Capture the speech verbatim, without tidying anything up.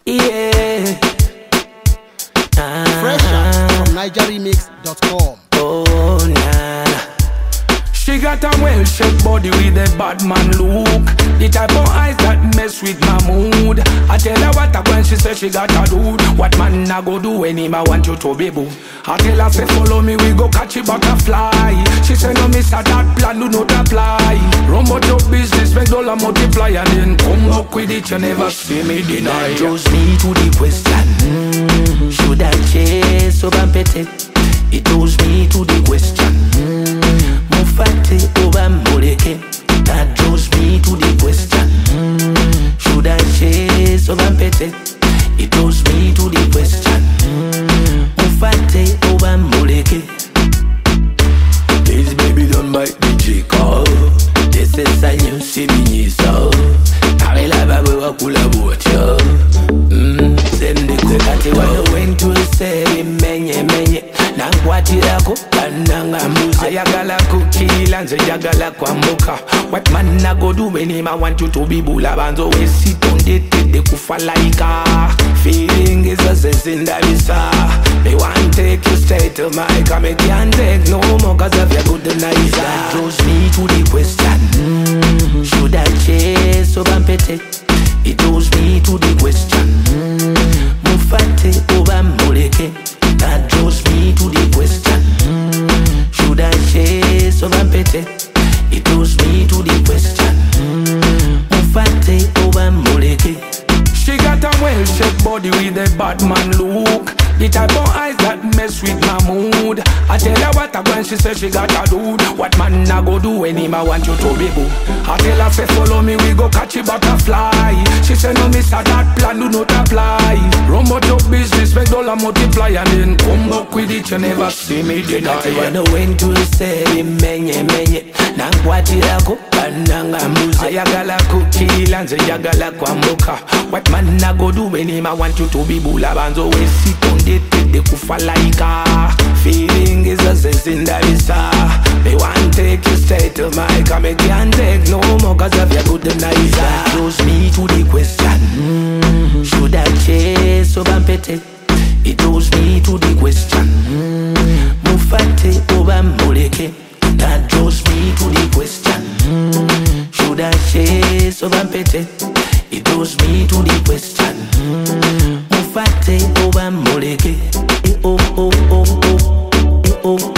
Yeah. Ah. Fresh out from niger remix dot com. Oh, nah. She got a well-shaped body with a bad man look. The type of eyes that mess with my mood. I tell her what I want, she say she got a dude. What man I go do when him I want you to be boo. I tell her say follow me, we go catch a butterfly. She say no miss a that plan do not apply. Run out your business, make dollar multiply. And then come up with it, you never see me deny. That draws me to the question, mm, should I chase or bump it? It draws me to the question, mm, Mufate over Moleke. That draws me to the question, mm, should I chase or bump it? It draws me to the question, mm, Mufate over Moleke. This baby don't bite the chico. This is a new city, so I love a baby kula bocho. Hmm, send the kukati wano went to say menye menye. Nangwatira ko kananga muze. Ayagala kukila nze yagala kwambuka. What man I go do when him I want you to be bula banzo. We sit on the de kufa laika. Feeling is a sense in the visa. They want take you straight to my car. Me can't take no more cause of your good night. That draws me to the question, mm, should I chase or bump it? It draws me to the question, mm, Mufate over Moleke. That draws me to the question, mm, should I chase or bump it? It draws me to the question, mm, Mufate over Moleke. She got a well-shaped body with a bad man look. The type of eyes that mess with my mood. I tell her what I want, she say she got a dude. What man I go do when him I want you to be boo. I tell her say follow me, we go catch a butterfly. She say no miss a that plan do not apply. Run out your business, make dollar multiply. And then come back with it, you never see me deny. I know when to say menye menye. Nangwatira ko kananga muze. Ayagala kukila nze yagala kwambuka. What man I go do when him I want you to be bula banzo. We sit on the de kufa laika. Feeling is a sense in the visa. They want take you straight to my car. Me can't take no more cause of your good night. That draws me to the question, mm, should I chase or bump it? It draws me to the question, mm, Mufate over Moleke. That draws me to the question, mm, should I chase or bump it? It draws me to the question, mm, Mufate over Moleke. Eh, oh, oh, oh, oh, eh, oh.